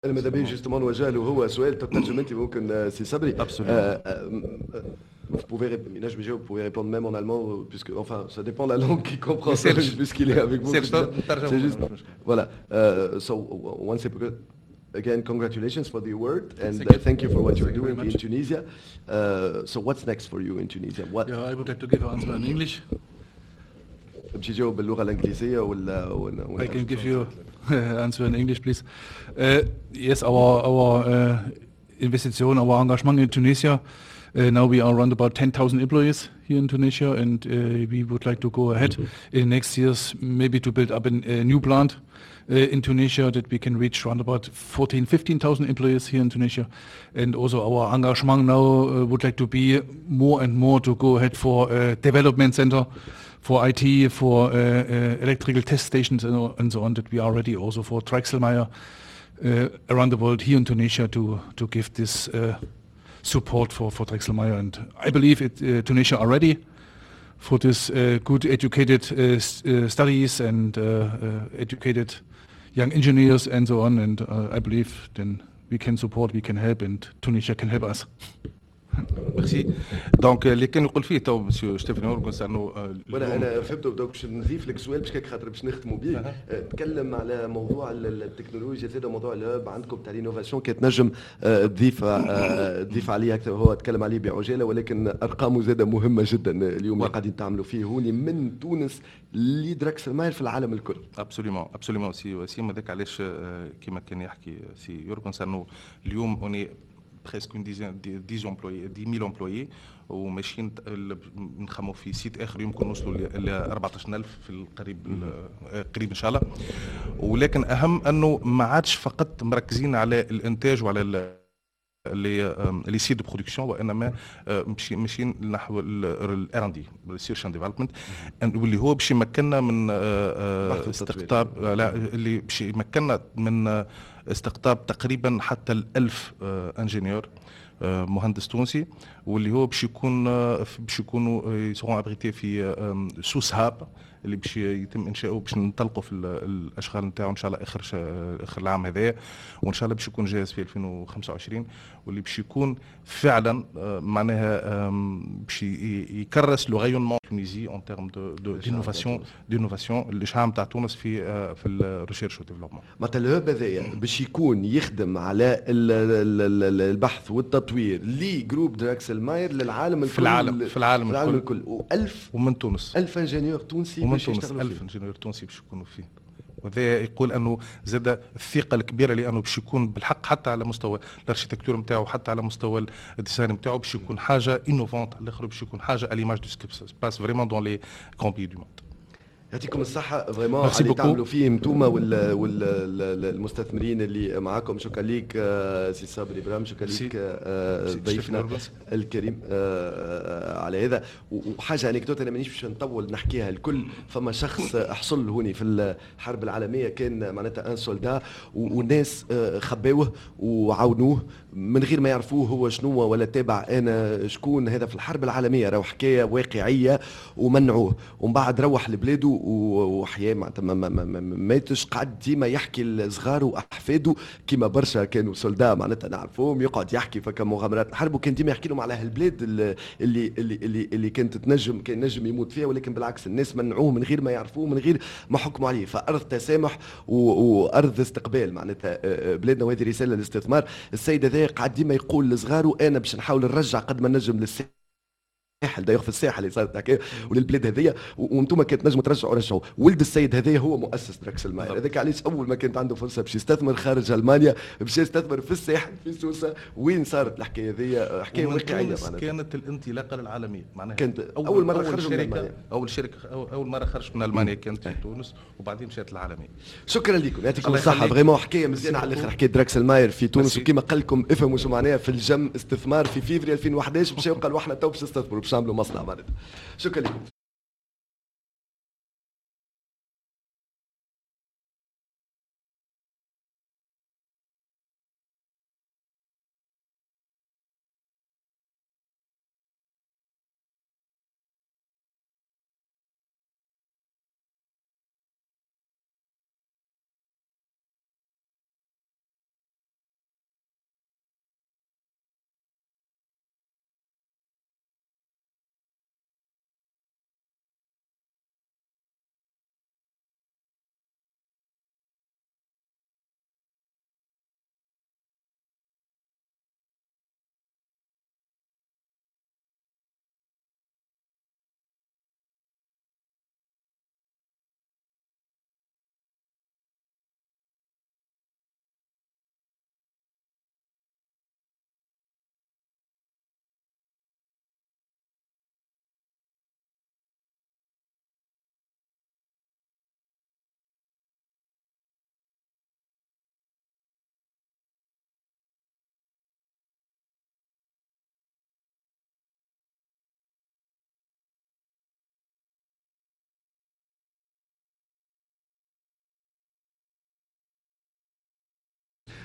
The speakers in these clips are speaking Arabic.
انا ماذا بيا Absolument. جوستومون نوجه له هو سؤال تترجم انت ممكن سي صبري. Absolument. Vous pouvez vous pouvez répondre même en allemand, puisque, enfin, ça dépend de la langue qu'il comprend, مثالش puisqu'il est avec vous au مثالش quotidien. C'est نترجموا له juste, مش مشكل. voilà. So, once again, congratulations for the award, and Thank you. thank you for what you're Thank you very doing in much. Tunisia. So, what's next for you in Tunisia? What? Yeah, I would like to give an answer in English. باش يجاوب باللغة الإنجليزية I can give you answer in English, please. Yes, our investition, our engagement in Tunisia. Now we are around about 10,000 employees here in Tunisia, and we would like to go ahead in the next years, maybe to build up a new plant in Tunisia that we can reach around about 15,000 employees here in Tunisia. And also our engagement now would like to be more and more to go ahead for a development center for IT, for electrical test stations and so on, that we are ready also for Drexelmeier around the world here in Tunisia to give this support for Drexelmeier. And I believe Tunisia are ready for this good educated studies and educated young engineers and so on. And I believe then we can support, we can help, and Tunisia can help us. ميرسي. دونك اللي كان يقول فيه تو مسيو ستيفن هورغنس انه وانا فهمت. دوك باش نضيف لك سؤال باش خاطر باش نختموا به. تكلم على موضوع التكنولوجيا زاد موضوع الهاب عندكم تاع الانوفاسيون كي تنجم تضيف عليه اكثر. هو تكلم عليه بعجاله ولكن ارقامه زاد مهمه جدا اليوم اللي قاعدين تعملوا فيه هوني من تونس لدراكسلماير في العالم الكل. ابسوليومون سي هذاك علاش كيما كان يحكي سي يورغنس انه اليوم اوني presque une dizaine, 10 employés, 10 000 employés وماشيين نخموا في سيت اخر يمكن نوصلوا ل 14,000 في القريب قريب ان شاء الله. ولكن اهم انه ما عادش فقط مركزين على الانتاج وعلى لي سيت دو برودكسيون، وانما ماشيين نحو الار ان دي ريسيرش اند ديفلوبمنت، واللي هو باش يمكننا من استقطاب اللي باش يمكننا من استقطاب تقريبا حتى 1000 انجينيور مهندس تونسي، واللي هو باش يكونوا يسرون ابريتي في سوس هاب اللي باش يتم انشاؤه باش ننطلقوا في الاشغال نتاعو ان شاء الله اخر العام هذايا، وان شاء الله باش يكون جاهز في 2025، واللي باش يكون فعلا معناها باش يكرس لو رايونمون تونيزي اون تيرم دينوفاسيون الاشعاع نتاع تونس في الريشيرش والديفلوبمون. معناتها الهب هذايا باش يكون يخدم على البحث والتطوير لجروب دراكسلماير للعالم الكل، في العالم الكل، و1000 ومن تونس 1000 انجينيور تونسي ومن باش تونس يشتغلوا 1000 انجينيور تونسي باش يكونوا فيه. وهذا يقول انه زاد الثقه الكبيره لانه باش يكون بالحق حتى على مستوى الاركيتكتور نتاعو، حتى على مستوى الديزاين نتاعو باش يكون حاجه انوفونت على الاخر، باش يكون حاجه اليماج دو سكيب باس فريمون دون لي كون بي دو موند. يعطيكم الصحة فريمون على اللي تعملوا فيه انتوما والمستثمرين اللي معاكم. شكرا ليك سي صابري برام، شكرا ليك ضيفنا الكريم على هذا. وحاجة انكدوت انا مانيش باش نطول نحكيها الكل. فما شخص حصل هوني في الحرب العالمية كان معناتها ان سولدا، والناس خباوه وعاونوه من غير ما يعرفوه هو شنو ولا تابع انا شكون. هذا في الحرب العالمية راهو حكاية واقعية ومنعوه، ومن بعد روح لبلاده وحياه معناتها ما ماتش. قعد ديما يحكي لصغاره واحفاده كيما برشا كانوا سولدا معناتها نعرفوهم، يقعد يحكي فك مغامرات الحرب، وكان ديما يحكي لهم على هالبلاد اللي كانت كان نجم يموت فيها، ولكن بالعكس الناس منعوه من غير ما يعرفوه، من غير ما حكموا عليه. فارض تسامح وارض استقبال معناتها بلادنا، وهذه رساله للاستثمار. السيد هذا قعد ديما يقول لصغاره انا باش نحاول نرجع قد ما نجم للساحل دايوخ في الساحه اللي صارت هكا وللبلاد هذيا، وانتم كانت نجموا رجعوا. ولد السيد هذايا هو مؤسس دراكسلماير. هذاك علاش اول ما كانت عنده فرصه باش يستثمر خارج المانيا باش يستثمر في الساحل في سوسه. وين صارت الحكايه هذيا؟ حكايه واقعيه كانت الانطلاقه العالميه معناها كانت اول مره خرجوا من المانيا. اول مره خرجت من المانيا كانت في تونس، وبعدين مشات العالميه. شكرا لكم، يعطيكم الصحه. فريمون حكايه مزيانه على الاخر، حكايه دراكسلماير في تونس. وكما قال لكم افهموا شو معناها في الجم استثمار في فيفري 2011 باش يبقى احنا تو باش نستثمروا باش نعملوا مصنع معناتها. شكرا لكم.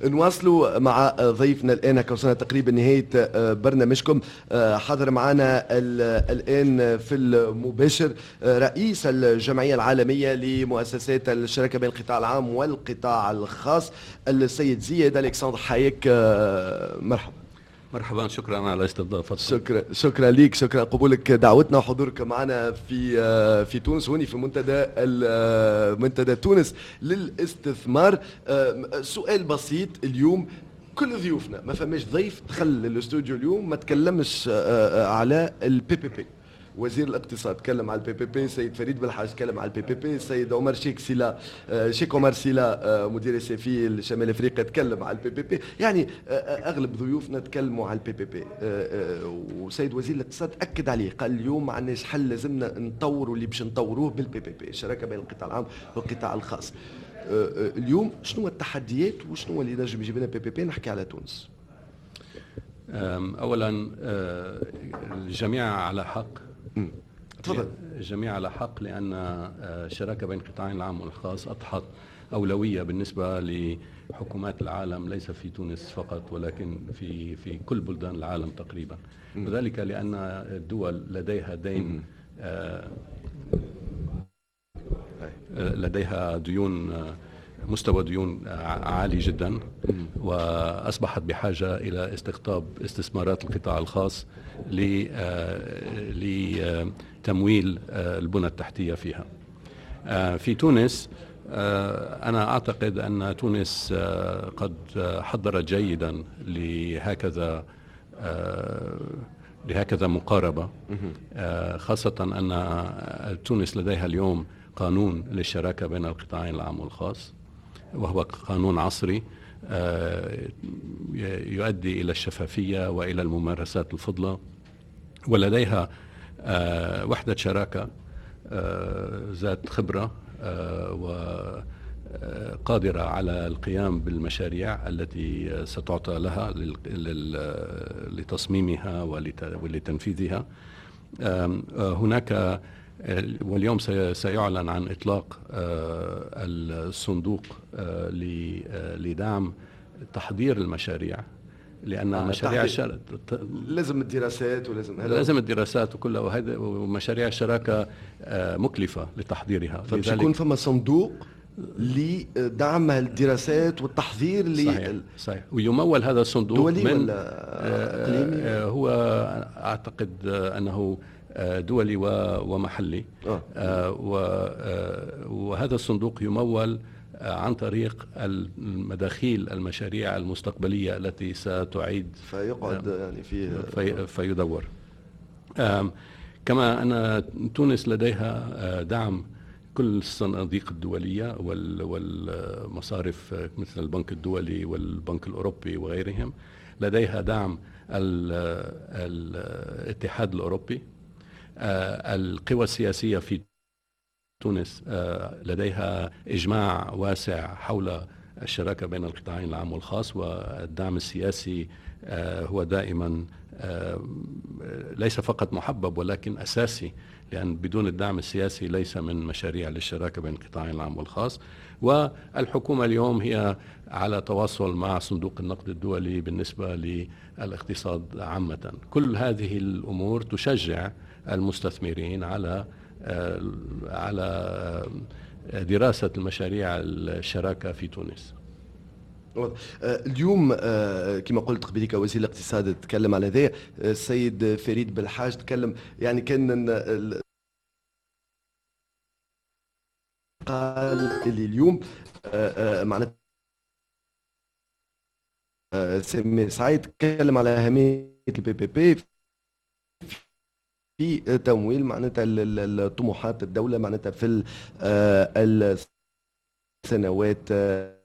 نواصلوا مع ضيفنا الآن. وصلنا تقريبا نهاية برنامجكم. حضر معنا الآن في المباشر رئيس الجمعية العالمية لمؤسسات الشراكة بين القطاع العام والقطاع الخاص السيد زياد ألكسندر حايك. مرحبا. مرحبا، شكرا على استضافتك. شكرا ليك، شكرا قبولك دعوتنا وحضورك معنا في تونس، هوني في منتدى تونس للاستثمار. سؤال بسيط اليوم، كل ضيوفنا ما فماش ضيف دخل الاستوديو اليوم ما تكلمش على البي بي بي. وزير الاقتصاد تكلم على البي بي بي، سيد فريد بالحاج تكلم على البي بي بي، سيد عمر شيخ عمر سيلا مدير السيفي لشمال افريقيا تكلم على البي بي بي. يعني اغلب ضيوفنا تكلموا على البي بي بي. وسيد وزير الاقتصاد اكد عليه، قال اليوم ما عندناش حل، لازمنا نطوروا اللي باش نطوروه بالبي بي بي، الشراكه بين القطاع العام والقطاع الخاص. اليوم شنو التحديات وشنو اللي نجم يجيب لنا بي بي بي؟ نحكي على تونس. اولا الجميع على حق. تفضل. الجميع على حق، لأن الشراكة بين القطاعين العام والخاص أضحت أولوية بالنسبة لحكومات العالم، ليس في تونس فقط ولكن في كل بلدان العالم تقريبا. وذلك لأن الدول لديها دين، لديها ديون، مستوى ديون عالي جدا، وأصبحت بحاجة إلى استقطاب استثمارات القطاع الخاص لتمويل البنى التحتية فيها. في تونس أنا أعتقد أن تونس قد حضرت جيدا لهكذا مقاربة، خاصة أن تونس لديها اليوم قانون للشراكة بين القطاعين العام والخاص، وهو قانون عصري يؤدي إلى الشفافية وإلى الممارسات الفضلة، ولديها وحدة شراكة ذات خبرة وقادرة على القيام بالمشاريع التي ستعطى لها لتصميمها ولتنفيذها. هناك واليوم سيعلن عن إطلاق الصندوق لدعم تحضير المشاريع، لأن مشاريع لازم الدراسات لازم الدراسات وكلها، ومشاريع الشراكة مكلفة لتحضيرها. فمش يكون فما صندوق لدعم الدراسات والتحضير. صحيح. ويمول هذا الصندوق دولي من إقليمي؟ هو أعتقد أنه دولي ومحلي. وهذا الصندوق يمول عن طريق المداخيل المشاريع المستقبلية التي ستعيد، فيقعد يعني فيه فيدور. كما أن تونس لديها دعم كل الصناديق الدولية والمصارف مثل البنك الدولي والبنك الأوروبي وغيرهم، لديها دعم الاتحاد الأوروبي. القوى السياسية في تونس لديها إجماع واسع حول الشراكة بين القطاعين العام والخاص، والدعم السياسي هو دائما ليس فقط محبب ولكن أساسي، لأن بدون الدعم السياسي ليس من مشاريع للشراكة بين القطاعين العام والخاص. والحكومة اليوم هي على تواصل مع صندوق النقد الدولي بالنسبة للاقتصاد عامة. كل هذه الأمور تشجع المستثمرين على دراسة المشاريع الشراكة في تونس. اليوم كما قلت قبليك وزير الاقتصاد تكلم على ذا، السيد فريد بالحاج تكلم، يعني كان قال اللي اليوم معناتها سامي سعيد تكلم على أهمية البي بي بي في تمويل معناتها الطموحات الدولة معناتها في السنوات